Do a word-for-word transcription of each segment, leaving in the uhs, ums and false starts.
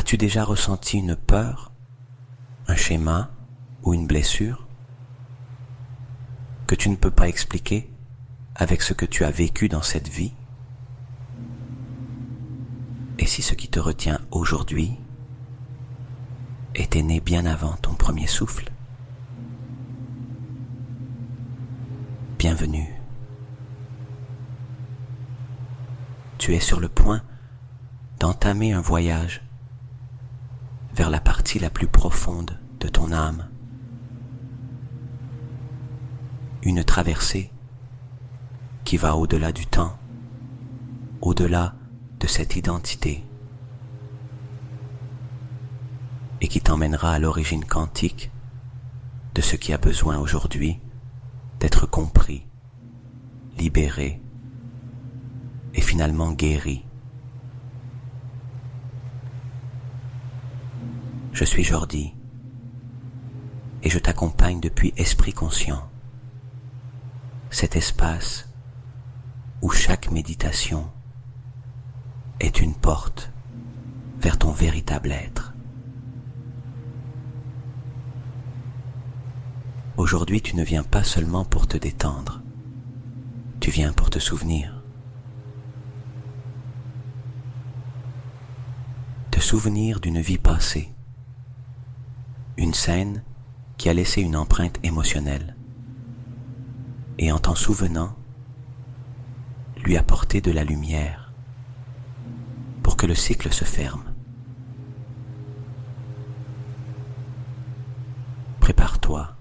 As-tu déjà ressenti une peur, un schéma ou une blessure que tu ne peux pas expliquer avec ce que tu as vécu dans cette vie? Et si ce qui te retient aujourd'hui était né bien avant ton premier souffle? Bienvenue. Tu es sur le point d'entamer un voyage vers la partie la plus profonde de ton âme. Une traversée qui va au-delà du temps, au-delà de cette identité, et qui t'emmènera à l'origine quantique de ce qui a besoin aujourd'hui d'être compris, libéré et finalement guéri. Je suis Jordi et je t'accompagne depuis Esprit Conscient, cet espace où chaque méditation est une porte vers ton véritable être. Aujourd'hui, tu ne viens pas seulement pour te détendre, tu viens pour te souvenir. Te souvenir d'une vie passée, une scène qui a laissé une empreinte émotionnelle, et en t'en souvenant, lui apporter de la lumière pour que le cycle se ferme. Prépare-toi.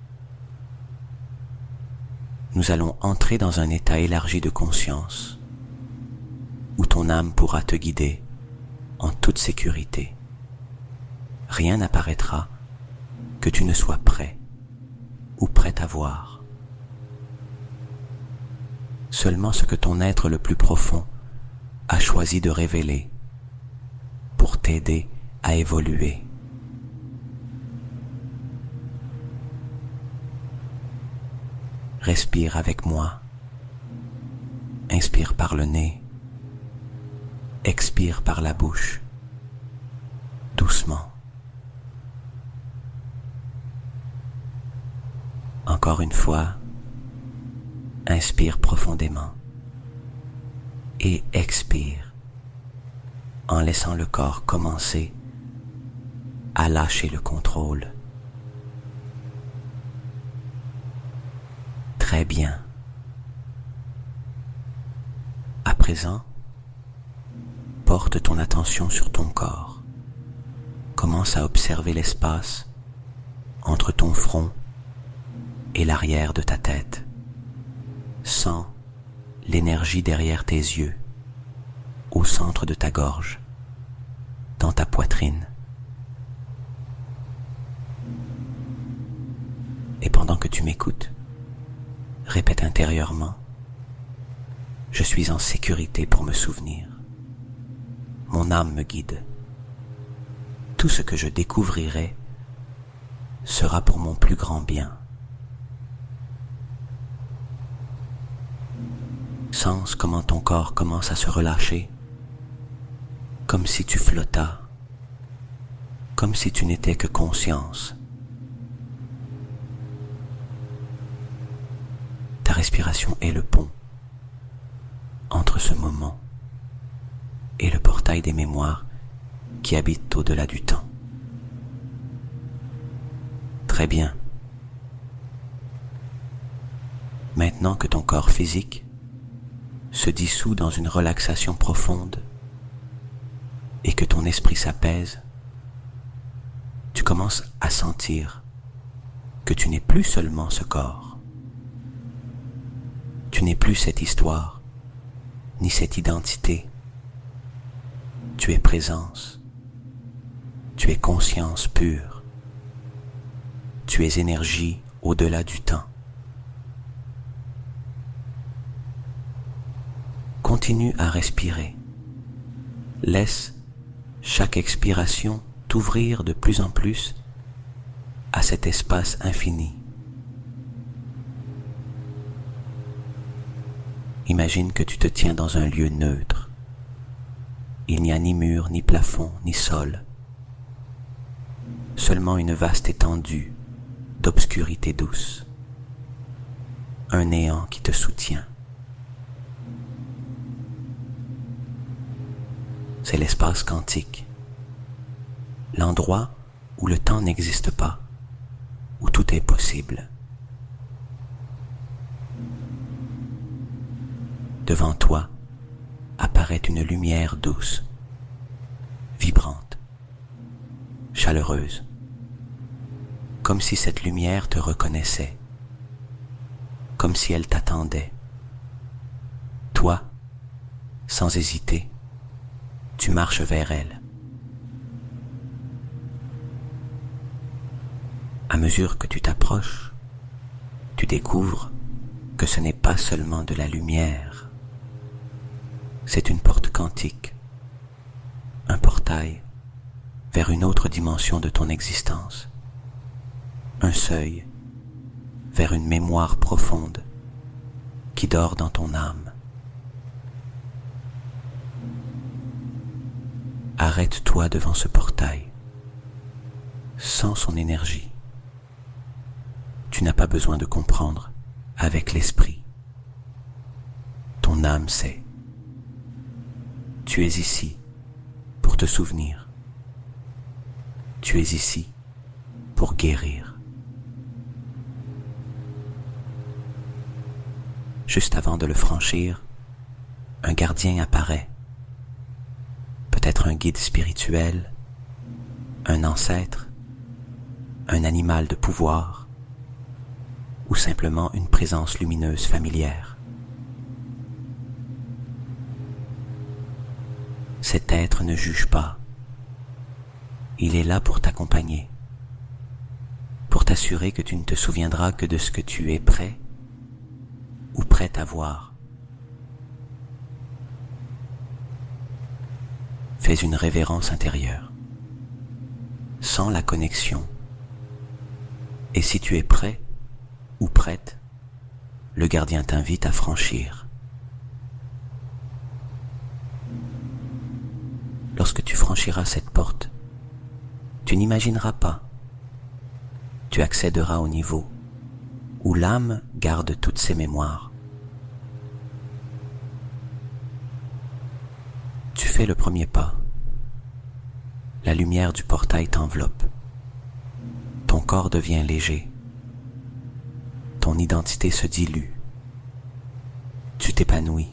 Nous allons entrer dans un état élargi de conscience où ton âme pourra te guider en toute sécurité. Rien n'apparaîtra que tu ne sois prêt ou prête à voir. Seulement ce que ton être le plus profond a choisi de révéler pour t'aider à évoluer. Respire avec moi. Inspire par le nez. Expire par la bouche. Doucement. Encore une fois, inspire profondément et expire en laissant le corps commencer à lâcher le contrôle. Très bien. À présent, porte ton attention sur ton corps. Commence à observer l'espace entre ton front et l'arrière de ta tête. Sens l'énergie derrière tes yeux, au centre de ta gorge, dans ta poitrine. Et pendant que tu m'écoutes, répète intérieurement: je suis en sécurité pour me souvenir. Mon âme me guide. Tout ce que je découvrirai sera pour mon plus grand bien. Sens comment ton corps commence à se relâcher, comme si tu flottas, comme si tu n'étais que conscience. Ta respiration est le pont entre ce moment et le portail des mémoires qui habitent au-delà du temps. Très bien. Maintenant que ton corps physique se dissout dans une relaxation profonde et que ton esprit s'apaise, tu commences à sentir que tu n'es plus seulement ce corps. Tu n'es plus cette histoire, ni cette identité. Tu es présence. Tu es conscience pure. Tu es énergie au-delà du temps. Continue à respirer. Laisse chaque expiration t'ouvrir de plus en plus à cet espace infini. Imagine que tu te tiens dans un lieu neutre. Il n'y a ni mur, ni plafond, ni sol, seulement une vaste étendue d'obscurité douce, un néant qui te soutient. C'est l'espace quantique, l'endroit où le temps n'existe pas, où tout est possible. Devant toi apparaît une lumière douce, vibrante, chaleureuse, comme si cette lumière te reconnaissait, comme si elle t'attendait. Toi, sans hésiter, tu marches vers elle. À mesure que tu t'approches, tu découvres que ce n'est pas seulement de la lumière, c'est une porte quantique, un portail vers une autre dimension de ton existence, un seuil vers une mémoire profonde qui dort dans ton âme. Arrête-toi devant ce portail, sens son énergie. Tu n'as pas besoin de comprendre avec l'esprit. Ton âme sait. Tu es ici pour te souvenir. Tu es ici pour guérir. Juste avant de le franchir, un gardien apparaît. Peut-être un guide spirituel, un ancêtre, un animal de pouvoir, ou simplement une présence lumineuse familière. Cet être ne juge pas. Il est là pour t'accompagner, pour t'assurer que tu ne te souviendras que de ce que tu es prêt ou prête à voir. Fais une révérence intérieure. Sens la connexion. Et si tu es prêt ou prête, le gardien t'invite à franchir. Lorsque tu franchiras cette porte, tu n'imagineras pas. Tu accéderas au niveau où l'âme garde toutes ses mémoires. Tu fais le premier pas. La lumière du portail t'enveloppe. Ton corps devient léger. Ton identité se dilue. Tu t'épanouis.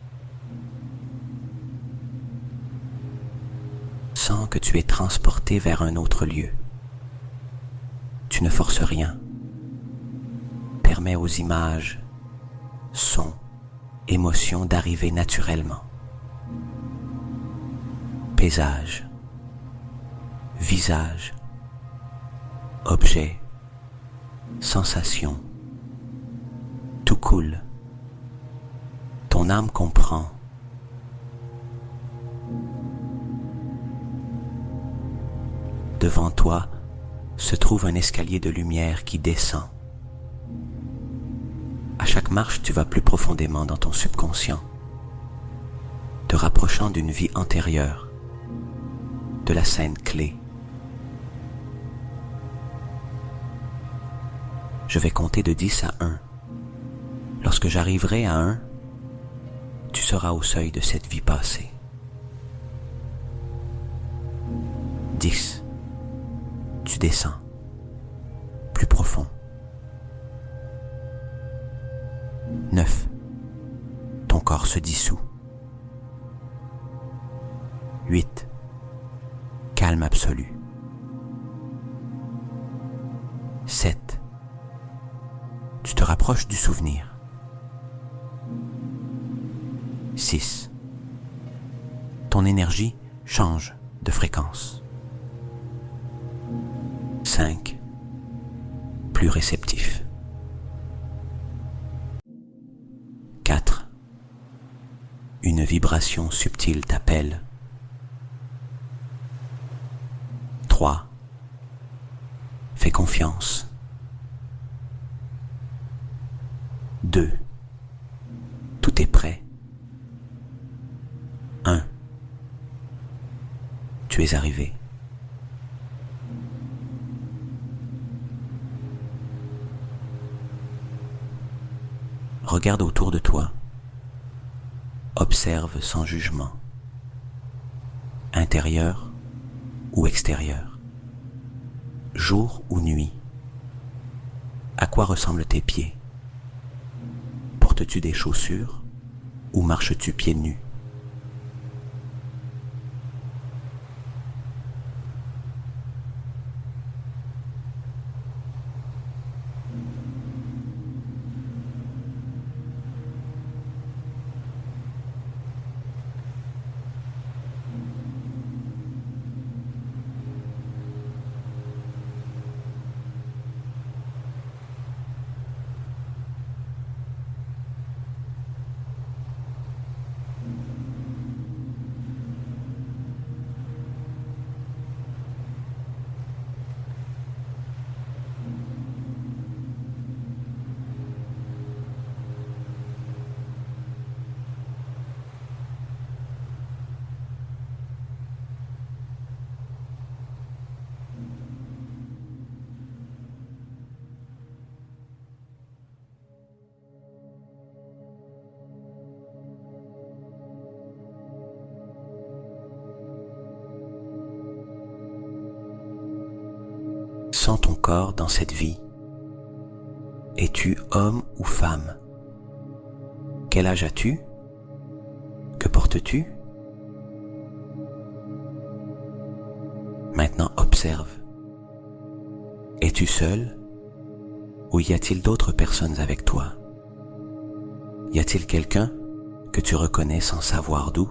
Sens que tu es transporté vers un autre lieu. Tu ne forces rien. Permets aux images, sons, émotions d'arriver naturellement. Paysage, visage, objet, sensation, tout coule. Ton âme comprend. Devant toi se trouve un escalier de lumière qui descend. À chaque marche, tu vas plus profondément dans ton subconscient, te rapprochant d'une vie antérieure, de la scène clé. Je vais compter de dix à un. Lorsque j'arriverai à un, tu seras au seuil de cette vie passée. dix. Tu descends, plus profond. neuf. Ton corps se dissout. huit. Calme absolu. sept. Tu te rapproches du souvenir. six. Ton énergie change de fréquence. cinq. Plus réceptif. quatre. Une vibration subtile t'appelle. trois. Fais confiance. deux. Tout est prêt. un. Tu es arrivé. Regarde autour de toi. Observe sans jugement. Intérieur ou extérieur. Jour ou nuit. À quoi ressemblent tes pieds? Portes-tu des chaussures ou marches-tu pieds nus? Sens ton corps dans cette vie. Es-tu homme ou femme? Quel âge as-tu? Que portes-tu? Maintenant observe. Es-tu seul? Ou y a-t-il d'autres personnes avec toi? Y a-t-il quelqu'un que tu reconnais sans savoir d'où?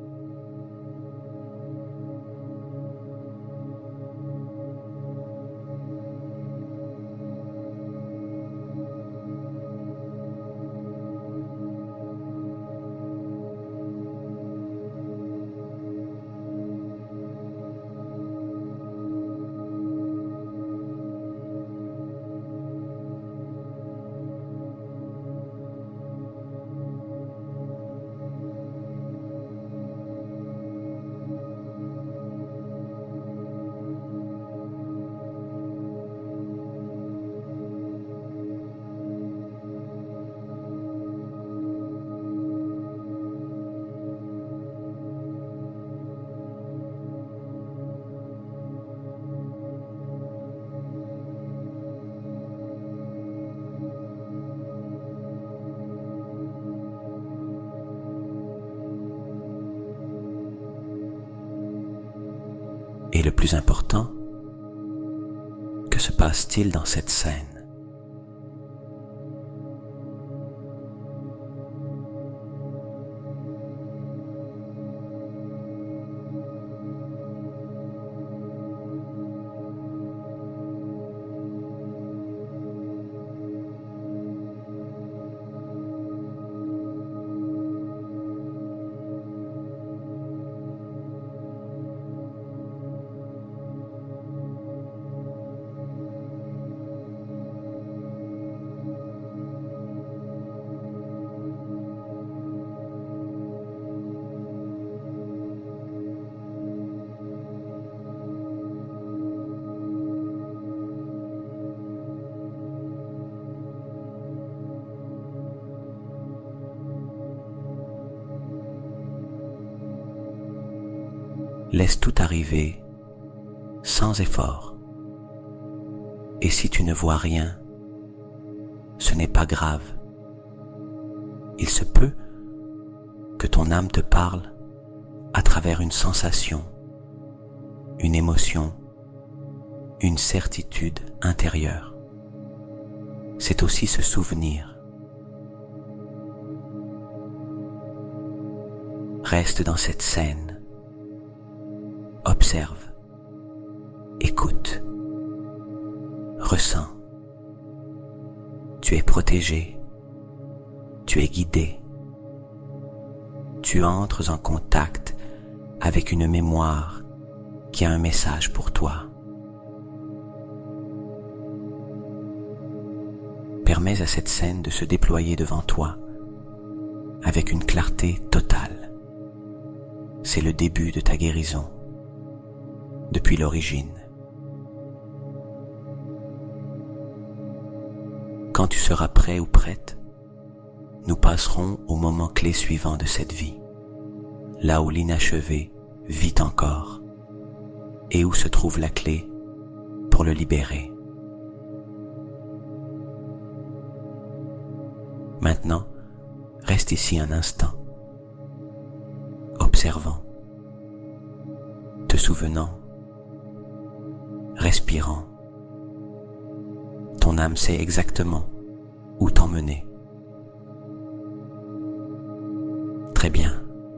Et le plus important, que se passe-t-il dans cette scène? Laisse tout arriver sans effort. Et si tu ne vois rien, ce n'est pas grave. Il se peut que ton âme te parle à travers une sensation, une émotion, une certitude intérieure. C'est aussi se souvenir. Reste dans cette scène. Observe, écoute, ressens. Tu es protégé, tu es guidé. Tu entres en contact avec une mémoire qui a un message pour toi. Permets à cette scène de se déployer devant toi avec une clarté totale. C'est le début de ta guérison. Depuis l'origine. Quand tu seras prêt ou prête, nous passerons au moment clé suivant de cette vie, là où l'inachevé vit encore et où se trouve la clé pour le libérer. Maintenant, reste ici un instant, observant, te souvenant, respirant. Ton âme sait exactement où t'emmener. Très bien.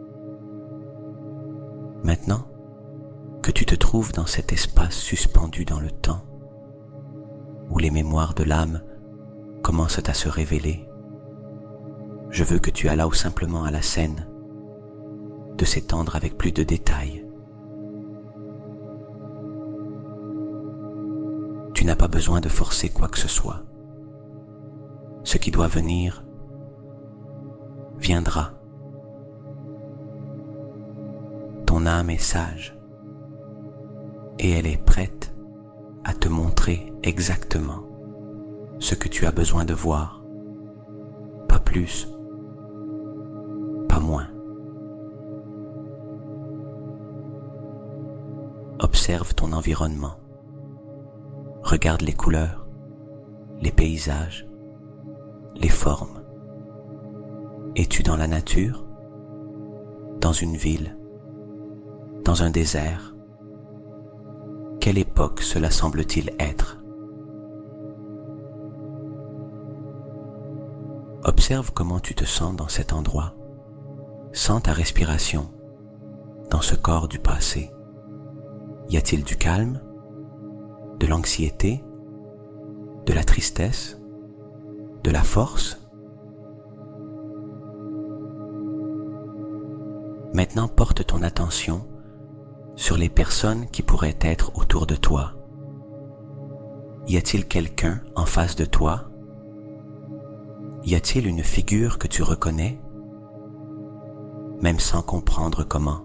Maintenant que tu te trouves dans cet espace suspendu dans le temps, où les mémoires de l'âme commencent à se révéler, je veux que tu allows simplement à la scène de s'étendre avec plus de détails. Tu n'as pas besoin de forcer quoi que ce soit. Ce qui doit venir, viendra. Ton âme est sage et elle est prête à te montrer exactement ce que tu as besoin de voir, pas plus, pas moins. Observe ton environnement. Regarde les couleurs, les paysages, les formes. Es-tu dans la nature, dans une ville, dans un désert? Quelle époque cela semble-t-il être? Observe comment tu te sens dans cet endroit. Sens ta respiration dans ce corps du passé. Y a-t-il du calme, de l'anxiété, de la tristesse, de la force? Maintenant, porte ton attention sur les personnes qui pourraient être autour de toi. Y a-t-il quelqu'un en face de toi? Y a-t-il une figure que tu reconnais, même sans comprendre comment?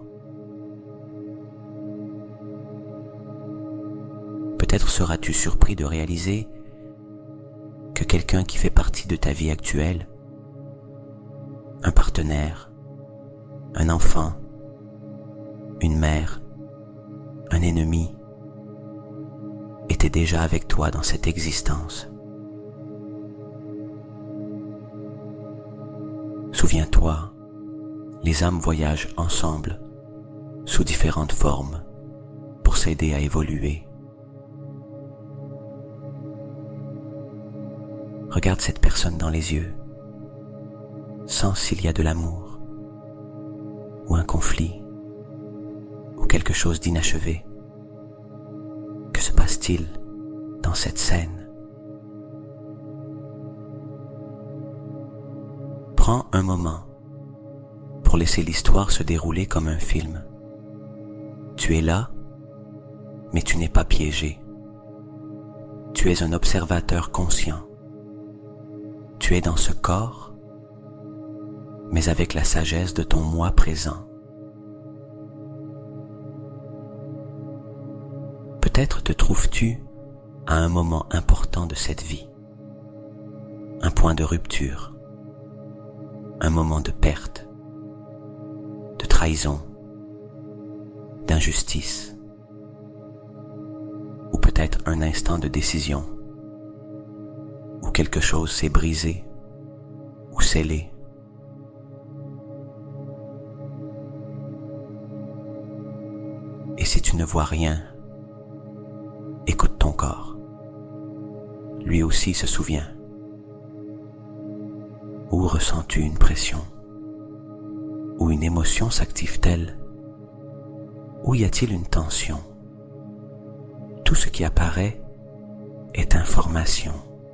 Peut-être seras-tu surpris de réaliser que quelqu'un qui fait partie de ta vie actuelle, un partenaire, un enfant, une mère, un ennemi, était déjà avec toi dans cette existence. Souviens-toi, les âmes voyagent ensemble, sous différentes formes, pour s'aider à évoluer. Regarde cette personne dans les yeux. Sens s'il y a de l'amour, ou un conflit, ou quelque chose d'inachevé. Que se passe-t-il dans cette scène? Prends un moment pour laisser l'histoire se dérouler comme un film. Tu es là, mais tu n'es pas piégé. Tu es un observateur conscient. Tu es dans ce corps, mais avec la sagesse de ton moi présent. Peut-être te trouves-tu à un moment important de cette vie, un point de rupture, un moment de perte, de trahison, d'injustice, ou peut-être un instant de décision, où quelque chose s'est brisé ou scellé. Et si tu ne vois rien, écoute ton corps. Lui aussi se souvient. Où ressens-tu une pression? Où une émotion s'active-t-elle? Où y a-t-il une tension? Tout ce qui apparaît est information.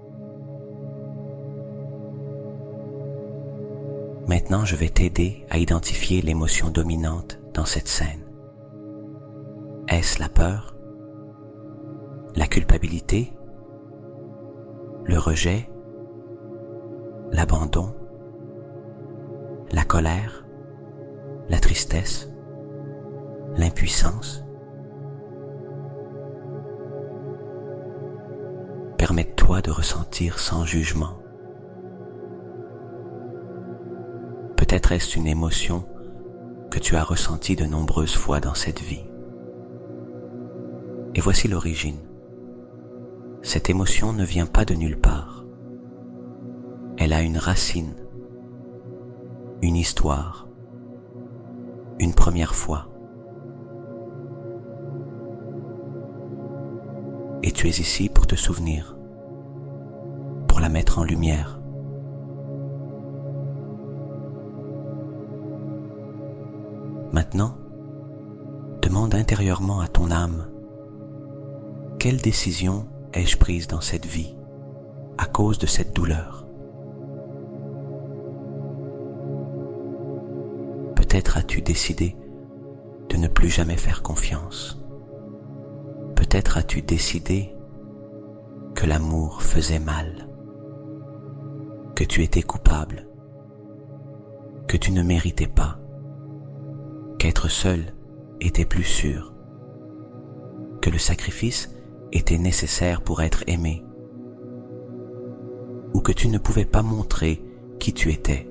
Maintenant, je vais t'aider à identifier l'émotion dominante dans cette scène. Est-ce la peur, la culpabilité, le rejet, l'abandon, la colère, la tristesse, l'impuissance? Permets-toi de ressentir sans jugement. Peut-être est-ce une émotion que tu as ressentie de nombreuses fois dans cette vie. Et voici l'origine. Cette émotion ne vient pas de nulle part. Elle a une racine, une histoire, une première fois. Et tu es ici pour te souvenir, pour la mettre en lumière. Maintenant, demande intérieurement à ton âme, quelle décision ai-je prise dans cette vie à cause de cette douleur? Peut-être as-tu décidé de ne plus jamais faire confiance. Peut-être as-tu décidé que l'amour faisait mal, que tu étais coupable, que tu ne méritais pas, qu'être seul était plus sûr, que le sacrifice était nécessaire pour être aimé, ou que tu ne pouvais pas montrer qui tu étais.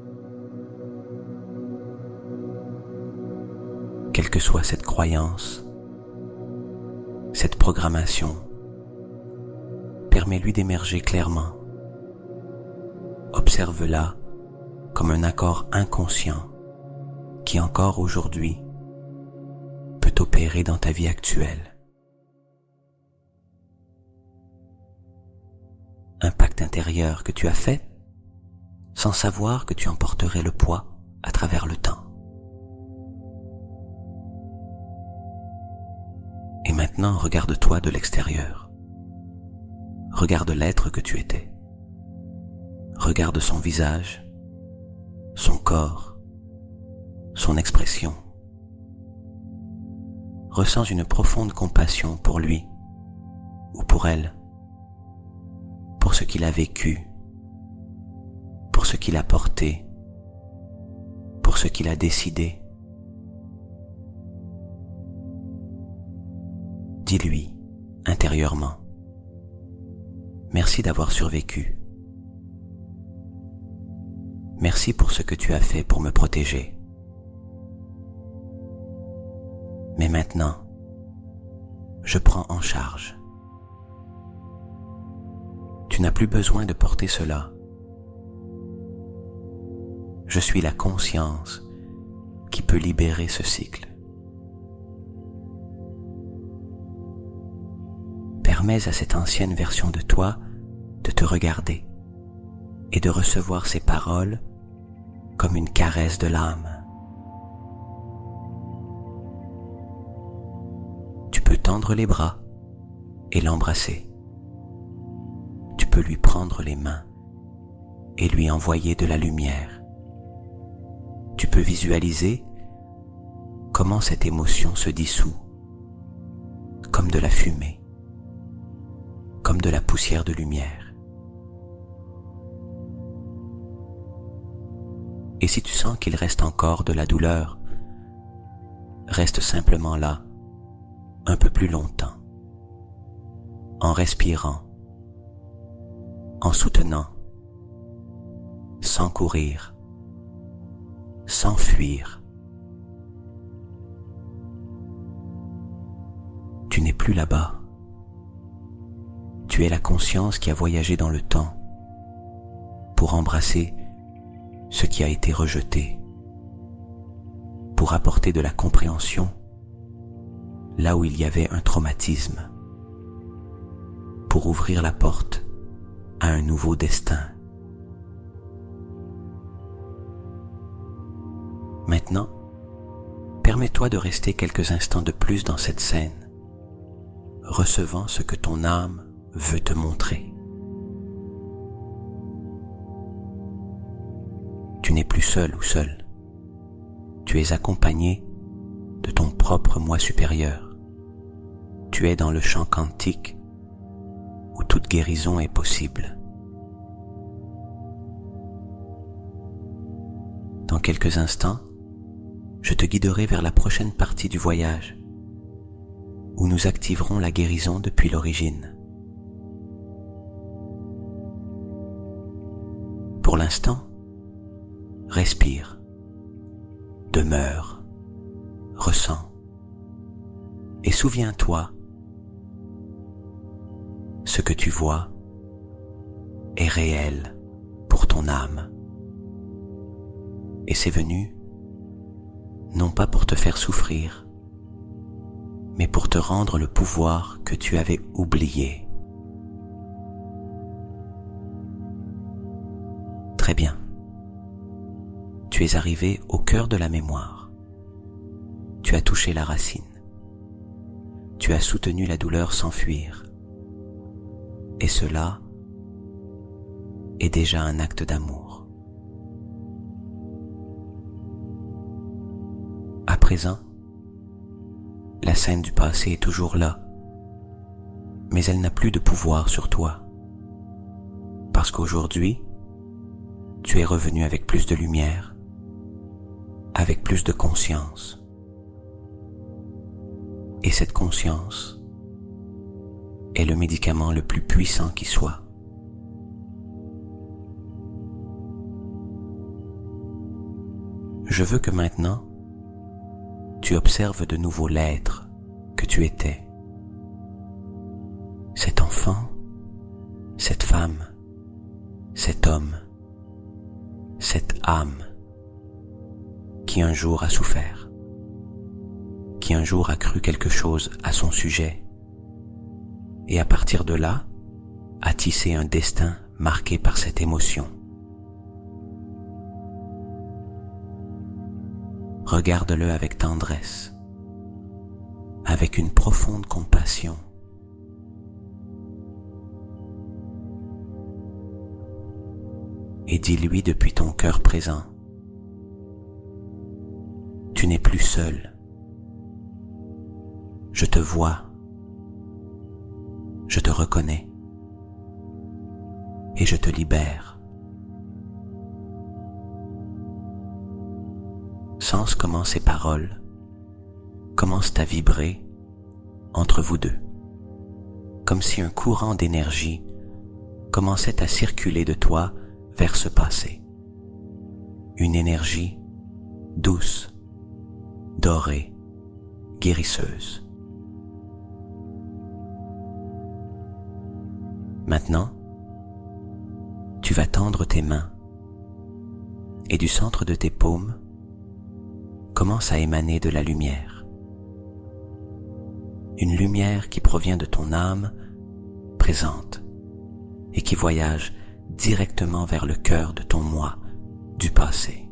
Quelle que soit cette croyance, cette programmation, permets-lui d'émerger clairement. Observe-la comme un accord inconscient qui encore aujourd'hui peut opérer dans ta vie actuelle. Un pacte intérieur que tu as fait sans savoir que tu en porterais le poids à travers le temps. Et maintenant, regarde-toi de l'extérieur. Regarde l'être que tu étais. Regarde son visage, son corps, son expression. Ressens une profonde compassion pour lui ou pour elle, pour ce qu'il a vécu, pour ce qu'il a porté, pour ce qu'il a décidé. Dis-lui intérieurement, merci d'avoir survécu. Merci pour ce que tu as fait pour me protéger. Mais maintenant, je prends en charge. Tu n'as plus besoin de porter cela. Je suis la conscience qui peut libérer ce cycle. Permets à cette ancienne version de toi de te regarder et de recevoir ces paroles comme une caresse de l'âme. Tu peux tendre les bras et l'embrasser. Tu peux lui prendre les mains et lui envoyer de la lumière. Tu peux visualiser comment cette émotion se dissout, comme de la fumée, comme de la poussière de lumière. Et si tu sens qu'il reste encore de la douleur, reste simplement là, un peu plus longtemps, en respirant, en soutenant, sans courir, sans fuir. Tu n'es plus là-bas. Tu es la conscience qui a voyagé dans le temps pour embrasser ce qui a été rejeté, pour apporter de la compréhension là où il y avait un traumatisme, pour ouvrir la porte à un nouveau destin. Maintenant, permets-toi de rester quelques instants de plus dans cette scène, recevant ce que ton âme veut te montrer. Tu n'es plus seul ou seul. Tu es accompagné de ton propre moi supérieur. Tu es dans le champ quantique où toute guérison est possible. Dans quelques instants, je te guiderai vers la prochaine partie du voyage où nous activerons la guérison depuis l'origine. Pour l'instant, respire demeure, ressens. Et souviens-toi, ce que tu vois est réel pour ton âme. Et c'est venu, non pas pour te faire souffrir, mais pour te rendre le pouvoir que tu avais oublié. Très bien. Tu es arrivé au cœur de la mémoire. Tu as touché la racine. Tu as soutenu la douleur s'enfuir. Et cela est déjà un acte d'amour. À présent, la scène du passé est toujours là, mais elle n'a plus de pouvoir sur toi, parce qu'aujourd'hui, tu es revenu avec plus de lumière, avec plus de conscience. Et cette conscience est le médicament le plus puissant qui soit. Je veux que maintenant, tu observes de nouveau l'être que tu étais. Cet enfant, cette femme, cet homme, cette âme qui un jour a souffert, qui un jour a cru quelque chose à son sujet, et à partir de là, a tissé un destin marqué par cette émotion. Regarde-le avec tendresse, avec une profonde compassion. Et dis-lui depuis ton cœur présent, tu n'es plus seul. Je te vois. Je te reconnais. Et je te libère. Sens comment ces paroles commencent à vibrer entre vous deux, comme si un courant d'énergie commençait à circuler de toi vers ce passé. Une énergie douce, dorée, guérisseuse. Maintenant, tu vas tendre tes mains et du centre de tes paumes commence à émaner de la lumière. Une lumière qui provient de ton âme présente et qui voyage directement vers le cœur de ton moi du passé.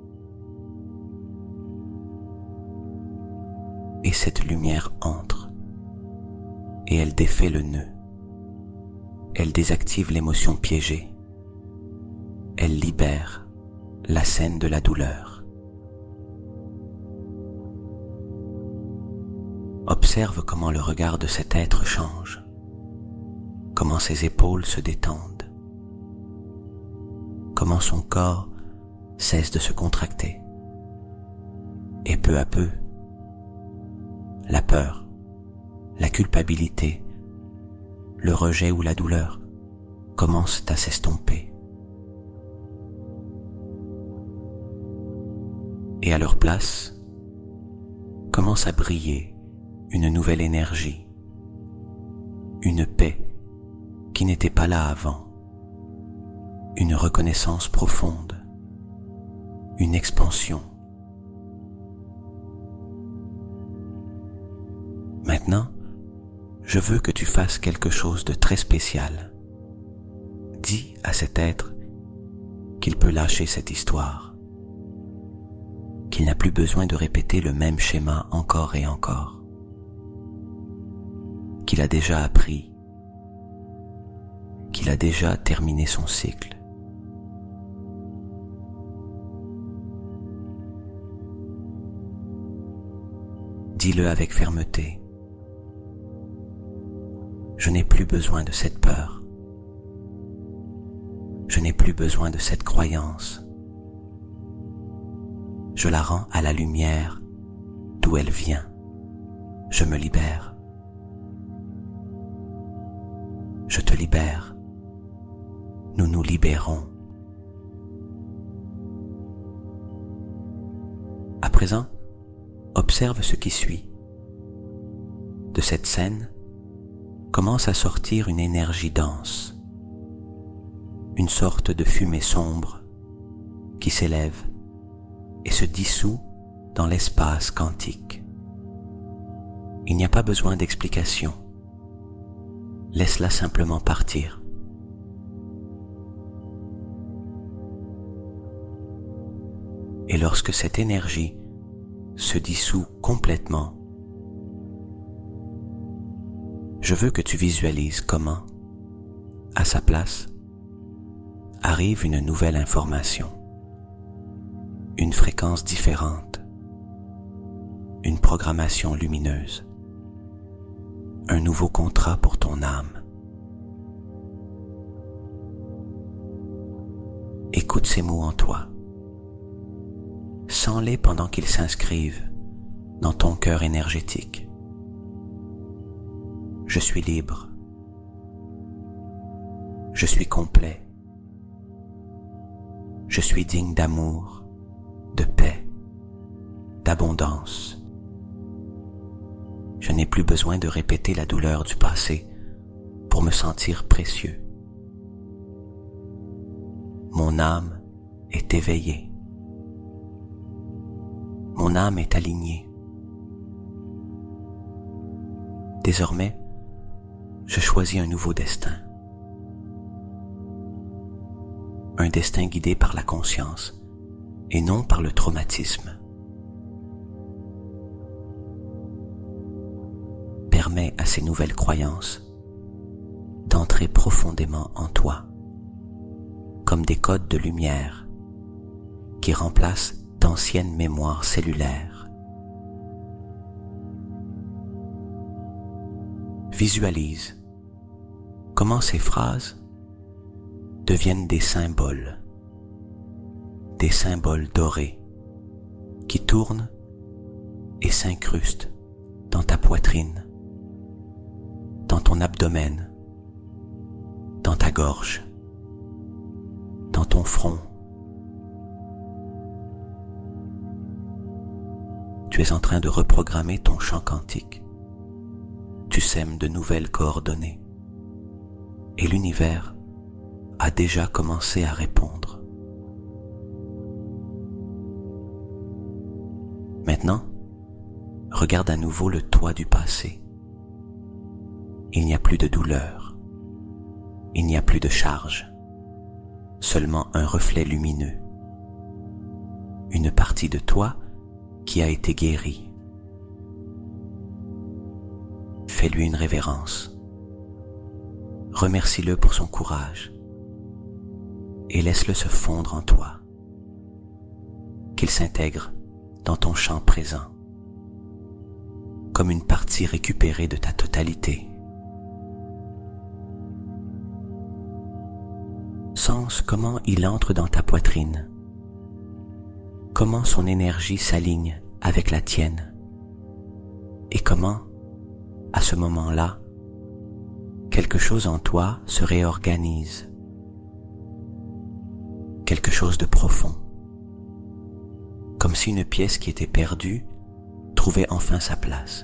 Et cette lumière entre et elle défait le nœud. Elle désactive l'émotion piégée. Elle libère la scène de la douleur. Observe comment le regard de cet être change, comment ses épaules se détendent, comment son corps cesse de se contracter. Et peu à peu, la peur, la culpabilité, le rejet ou la douleur commencent à s'estomper. Et à leur place, commence à briller une nouvelle énergie, une paix qui n'était pas là avant, une reconnaissance profonde, une expansion. Maintenant, je veux que tu fasses quelque chose de très spécial. Dis à cet être qu'il peut lâcher cette histoire, qu'il n'a plus besoin de répéter le même schéma encore et encore, qu'il a déjà appris, qu'il a déjà terminé son cycle. Dis-le avec fermeté. Je n'ai plus besoin de cette peur. Je n'ai plus besoin de cette croyance. Je la rends à la lumière d'où elle vient. Je me libère. Je te libère. Nous nous libérons. À présent, observe ce qui suit. De cette scène, commence à sortir une énergie dense, une sorte de fumée sombre qui s'élève et se dissout dans l'espace quantique. Il n'y a pas besoin d'explication. Laisse-la simplement partir. Et lorsque cette énergie se dissout complètement, je veux que tu visualises comment, à sa place, arrive une nouvelle information, une fréquence différente, une programmation lumineuse, un nouveau contrat pour ton âme. Écoute ces mots en toi. Sens-les pendant qu'ils s'inscrivent dans ton cœur énergétique. Je suis libre. Je suis complet. Je suis digne d'amour, de paix, d'abondance. Je n'ai plus besoin de répéter la douleur du passé pour me sentir précieux. Mon âme est éveillée. Mon âme est alignée. Désormais, je choisis un nouveau destin. Un destin guidé par la conscience et non par le traumatisme. Permets à ces nouvelles croyances d'entrer profondément en toi, comme des codes de lumière qui remplacent d'anciennes mémoires cellulaires. Visualise comment ces phrases deviennent des symboles, des symboles dorés qui tournent et s'incrustent dans ta poitrine, dans ton abdomen, dans ta gorge, dans ton front. Tu es en train de reprogrammer ton champ quantique. Tu sèmes de nouvelles coordonnées et l'univers a déjà commencé à répondre. Maintenant, regarde à nouveau le toi du passé. Il n'y a plus de douleur, il n'y a plus de charge, seulement un reflet lumineux, une partie de toi qui a été guérie. Fais-lui une révérence. Remercie-le pour son courage et laisse-le se fondre en toi, qu'il s'intègre dans ton champ présent, comme une partie récupérée de ta totalité. Sens comment il entre dans ta poitrine, comment son énergie s'aligne avec la tienne, et comment, à ce moment-là, quelque chose en toi se réorganise, quelque chose de profond, comme si une pièce qui était perdue trouvait enfin sa place.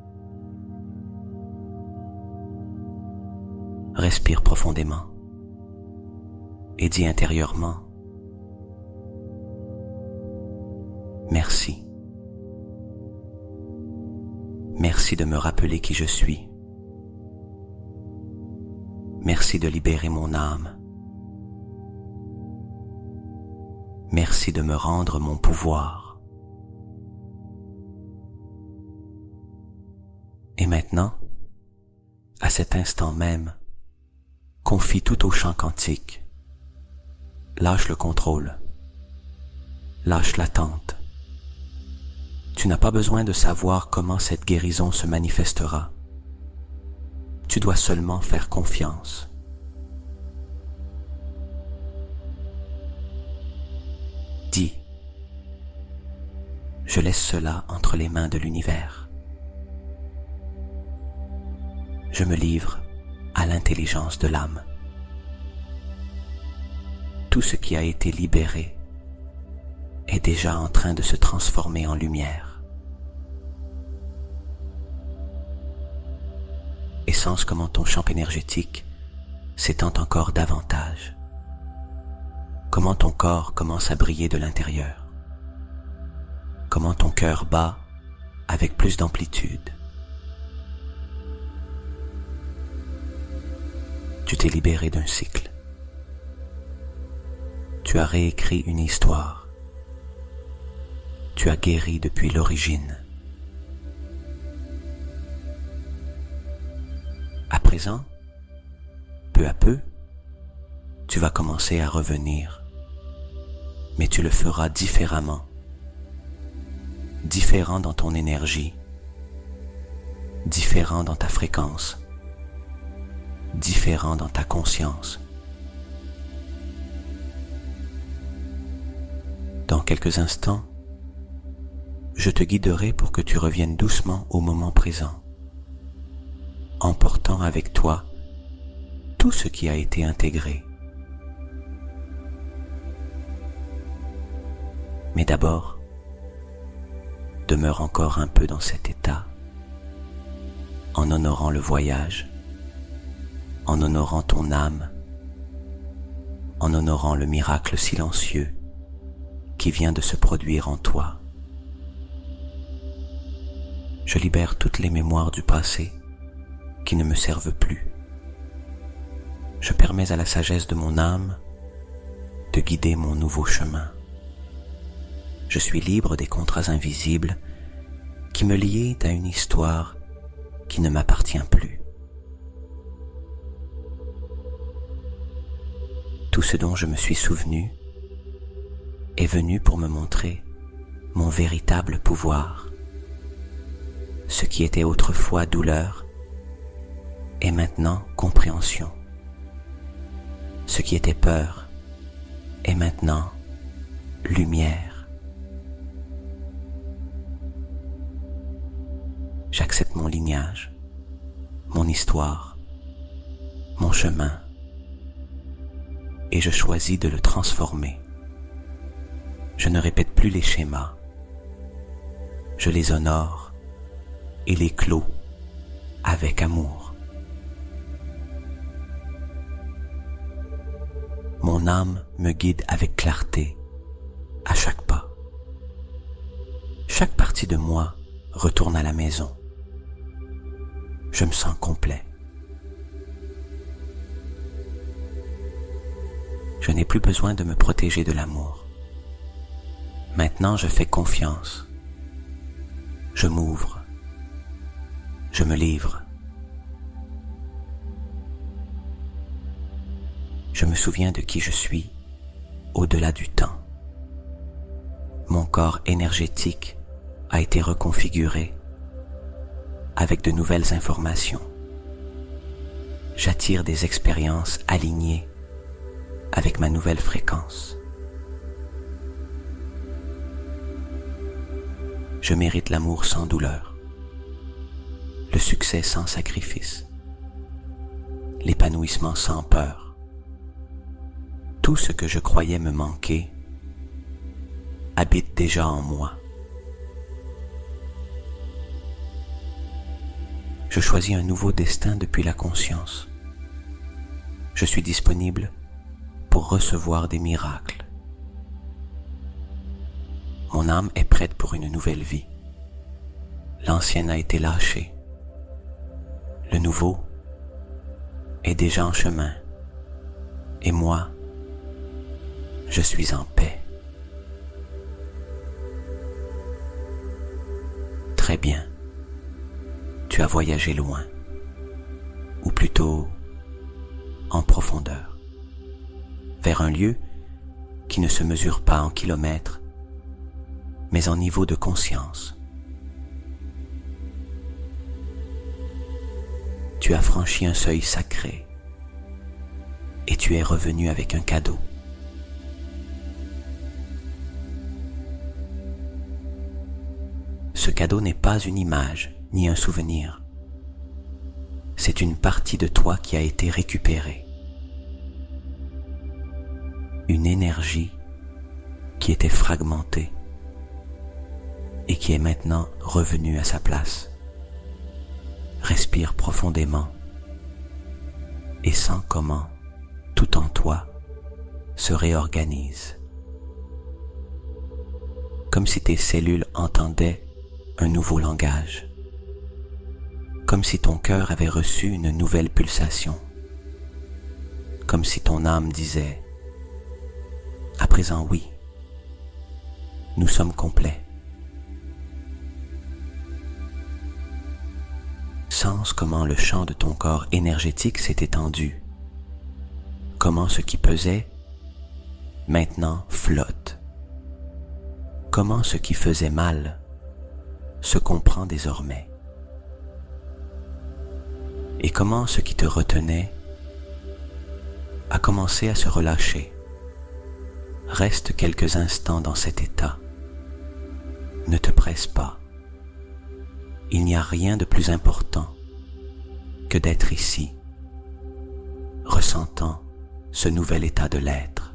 Respire profondément et dis intérieurement: merci. Merci de me rappeler qui je suis. Merci de libérer mon âme. Merci de me rendre mon pouvoir. Et maintenant, à cet instant même, confie tout au champ quantique. Lâche le contrôle. Lâche l'attente. Tu n'as pas besoin de savoir comment cette guérison se manifestera. Tu dois seulement faire confiance. Dis: je laisse cela entre les mains de l'univers. Je me livre à l'intelligence de l'âme. Tout ce qui a été libéré est déjà en train de se transformer en lumière. Et sens comment ton champ énergétique s'étend encore davantage. Comment ton corps commence à briller de l'intérieur. Comment ton cœur bat avec plus d'amplitude. Tu t'es libéré d'un cycle. Tu as réécrit une histoire. Tu as guéri depuis l'origine. À présent, peu à peu, tu vas commencer à revenir, mais tu le feras différemment, différent dans ton énergie, différent dans ta fréquence, différent dans ta conscience. Dans quelques instants, je te guiderai pour que tu reviennes doucement au moment présent, emportant avec toi tout ce qui a été intégré. Mais d'abord, demeure encore un peu dans cet état, en honorant le voyage, en honorant ton âme, en honorant le miracle silencieux qui vient de se produire en toi. Je libère toutes les mémoires du passé qui ne me servent plus. Je permets à la sagesse de mon âme de guider mon nouveau chemin. Je suis libre des contrats invisibles qui me liaient à une histoire qui ne m'appartient plus. Tout ce dont je me suis souvenu est venu pour me montrer mon véritable pouvoir. Ce qui était autrefois douleur est maintenant compréhension. Ce qui était peur est maintenant lumière. J'accepte mon lignage, mon histoire, mon chemin, et je choisis de le transformer. Je ne répète plus les schémas. Je les honore et les clos avec amour. Mon âme me guide avec clarté à chaque pas. Chaque partie de moi retourne à la maison. Je me sens complet. Je n'ai plus besoin de me protéger de l'amour. Maintenant, je fais confiance. Je m'ouvre. Je me livre. Je me souviens de qui je suis au-delà du temps. Mon corps énergétique a été reconfiguré avec de nouvelles informations. J'attire des expériences alignées avec ma nouvelle fréquence. Je mérite l'amour sans douleur, le succès sans sacrifice, l'épanouissement sans peur. Tout ce que je croyais me manquer habite déjà en moi. Je choisis un nouveau destin depuis la conscience. Je suis disponible pour recevoir des miracles. Mon âme est prête pour une nouvelle vie. L'ancienne a été lâchée. Le nouveau est déjà en chemin. Et moi, je suis en paix. Très bien. Tu as voyagé loin, ou plutôt en profondeur, vers un lieu qui ne se mesure pas en kilomètres, mais en niveau de conscience. Tu as franchi un seuil sacré et tu es revenu avec un cadeau. Ce cadeau n'est pas une image ni un souvenir. C'est une partie de toi qui a été récupérée. Une énergie qui était fragmenté et qui est maintenant revenu à sa place. Respire profondément et sens comment tout en toi se réorganise. Comme si tes cellules entendaient un nouveau langage. Comme si ton cœur avait reçu une nouvelle pulsation. Comme si ton âme disait « À présent, oui, nous sommes complets. » Sens comment le champ de ton corps énergétique s'est étendu. Comment ce qui pesait, maintenant flotte. Comment ce qui faisait mal se comprend désormais. Et comment ce qui te retenait a commencé à se relâcher. Reste quelques instants dans cet état. Ne te presse pas. Il n'y a rien de plus important que d'être ici, ressentant ce nouvel état de l'être.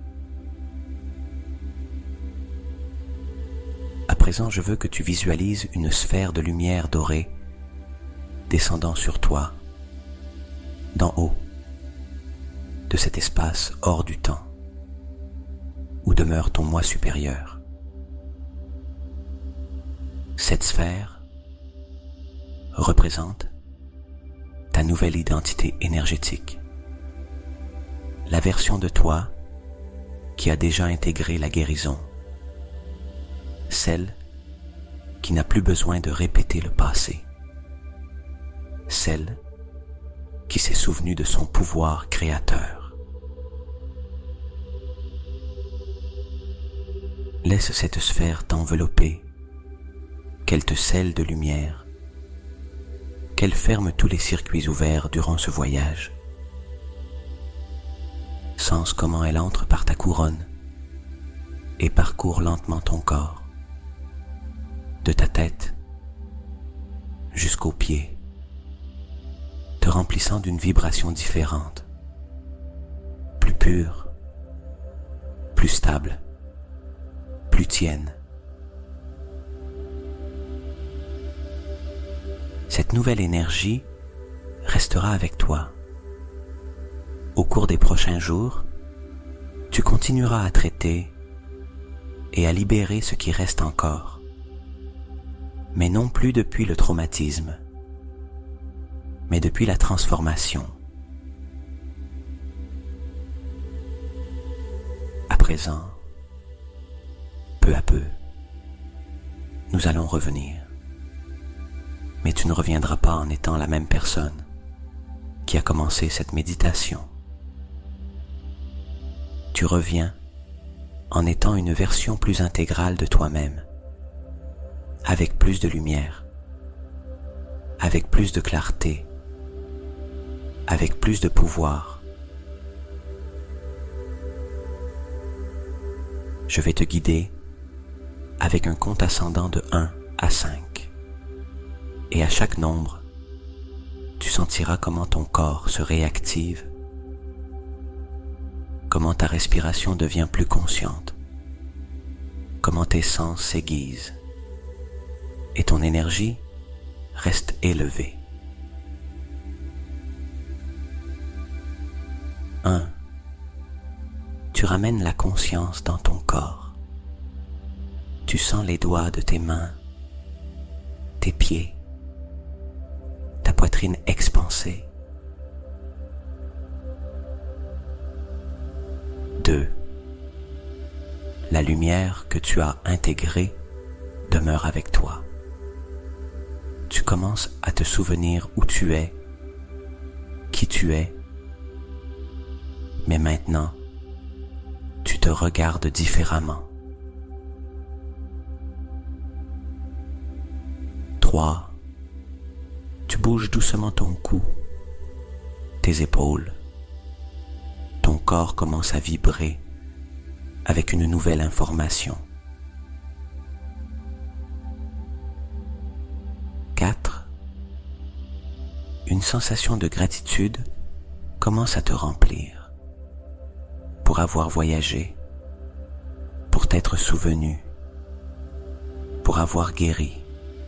À présent, je veux que tu visualises une sphère de lumière dorée descendant sur toi, d'en haut, de cet espace hors du temps, où demeure ton moi supérieur. Cette sphère représente ta nouvelle identité énergétique, la version de toi qui a déjà intégré la guérison, celle qui n'a plus besoin de répéter le passé, celle qui s'est souvenue de son pouvoir créateur. Laisse cette sphère t'envelopper, qu'elle te scelle de lumière, qu'elle ferme tous les circuits ouverts durant ce voyage. Sens comment elle entre par ta couronne et parcourt lentement ton corps, de ta tête jusqu'aux pieds, te remplissant d'une vibration différente, plus pure, plus stable, plus tienne. Cette nouvelle énergie restera avec toi. Au cours des prochains jours, tu continueras à traiter et à libérer ce qui reste encore, mais non plus depuis le traumatisme, mais depuis la transformation. À présent, peu à peu, nous allons revenir. Mais tu ne reviendras pas en étant la même personne qui a commencé cette méditation. Tu reviens en étant une version plus intégrale de toi-même, avec plus de lumière, avec plus de clarté, avec plus de pouvoir. Je vais te guider avec un compte ascendant de un à cinq. Et à chaque nombre, tu sentiras comment ton corps se réactive, comment ta respiration devient plus consciente, comment tes sens s'aiguisent et ton énergie reste élevée. un. Tu ramènes la conscience dans ton corps. Tu sens les doigts de tes mains, tes pieds, ta poitrine expansée. deux. La lumière que tu as intégrée demeure avec toi. Tu commences à te souvenir où tu es, qui tu es, mais maintenant, tu te regardes différemment. trois. Tu bouges doucement ton cou, tes épaules. Ton corps commence à vibrer avec une nouvelle information. quatre. Une sensation de gratitude commence à te remplir pour avoir voyagé, pour pour t'être souvenu, pour avoir guéri.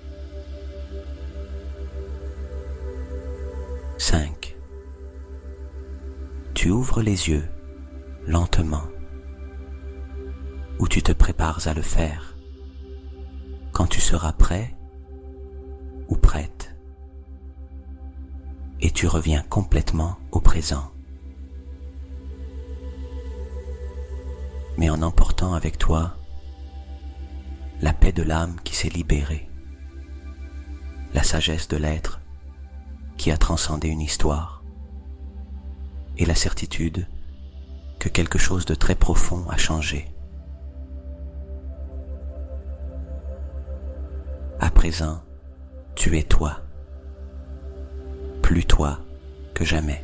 cinq. Tu ouvres les yeux lentement, ou tu te prépares à le faire quand tu seras prêt ou prête, et tu reviens complètement au présent, mais en emportant avec toi la paix de l'âme qui s'est libérée, la sagesse de l'être qui a transcendé une histoire, et la certitude que quelque chose de très profond a changé. À présent, tu es toi, plus toi que jamais.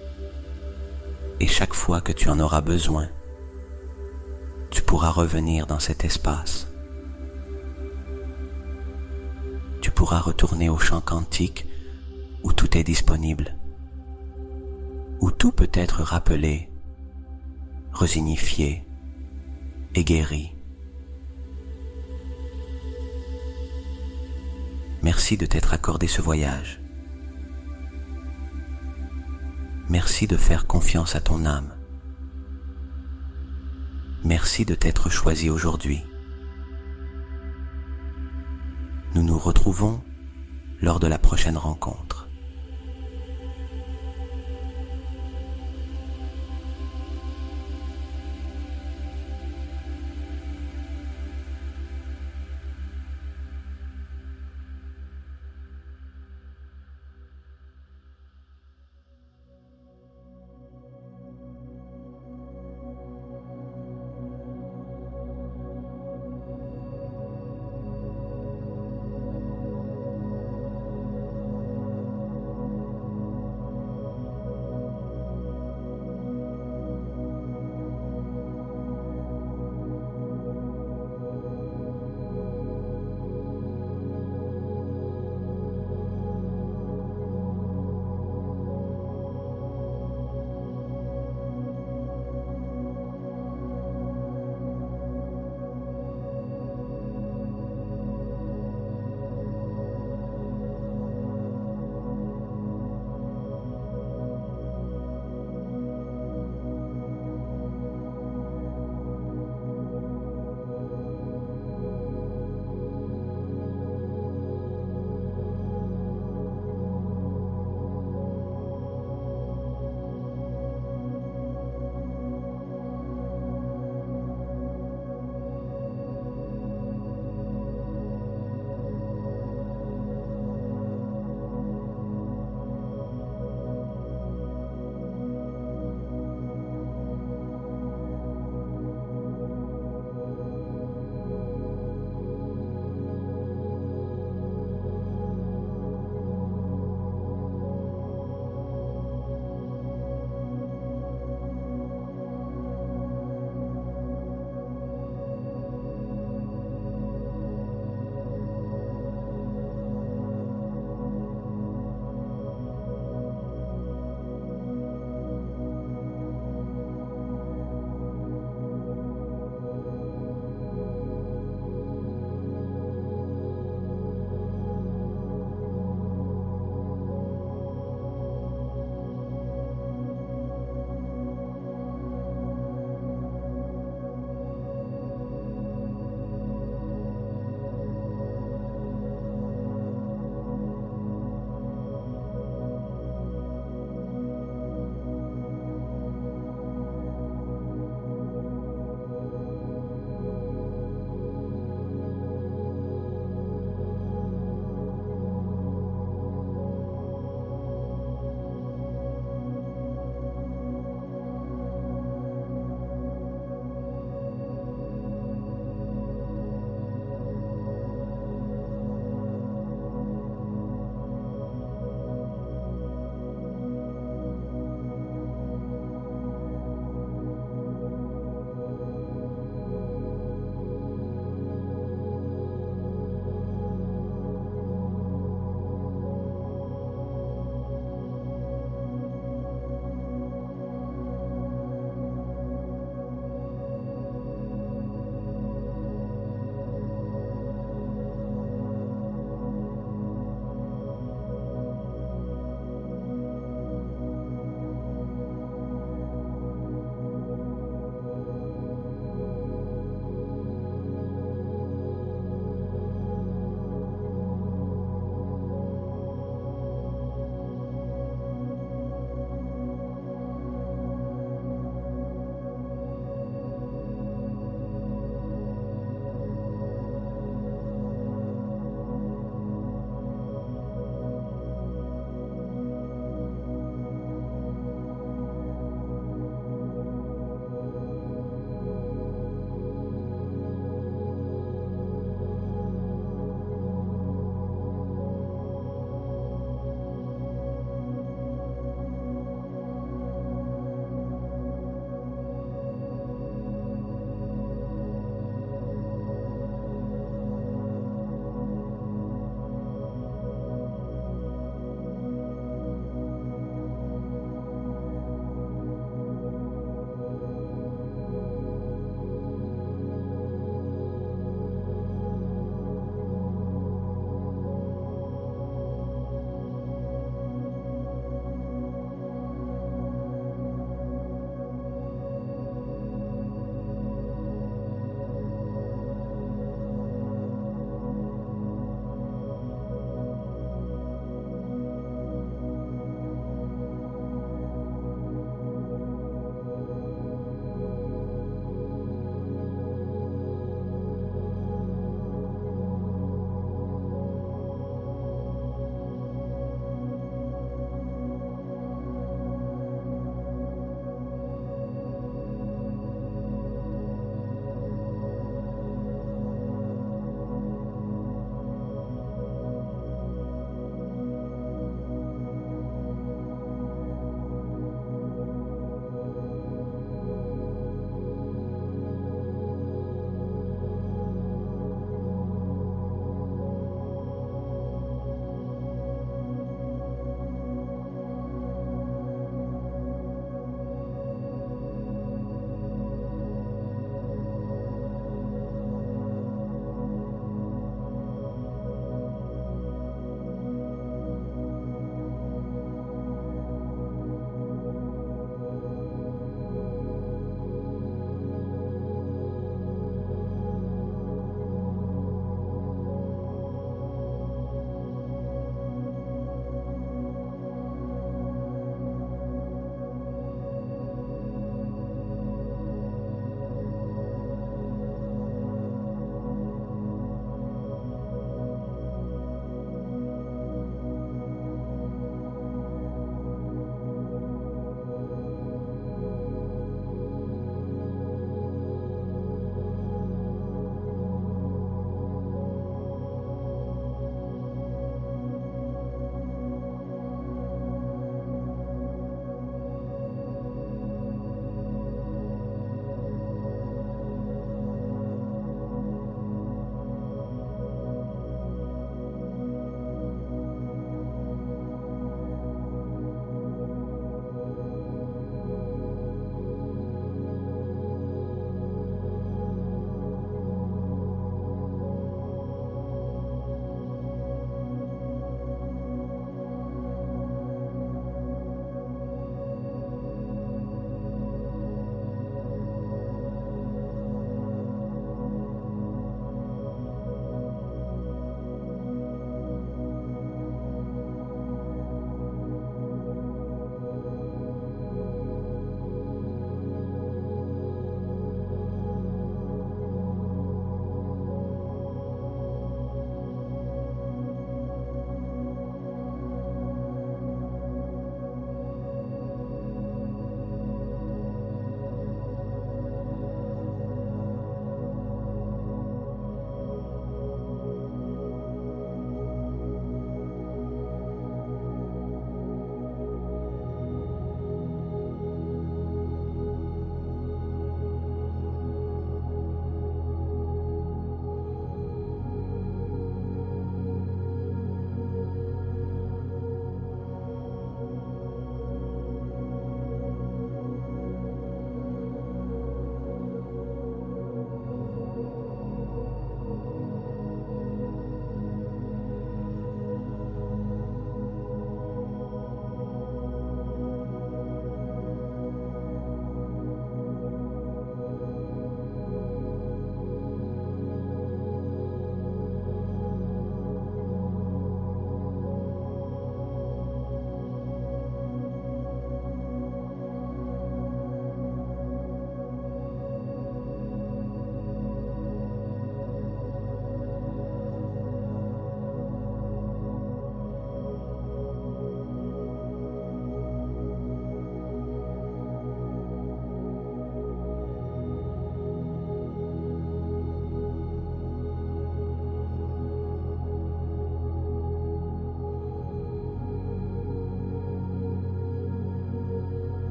Et chaque fois que tu en auras besoin, tu pourras revenir dans cet espace. Tu pourras retourner au champ quantique où tout est disponible, où tout peut être rappelé, resignifié et guéri. Merci de t'être accordé ce voyage. Merci de faire confiance à ton âme. Merci de t'être choisi aujourd'hui. Nous nous retrouvons lors de la prochaine rencontre.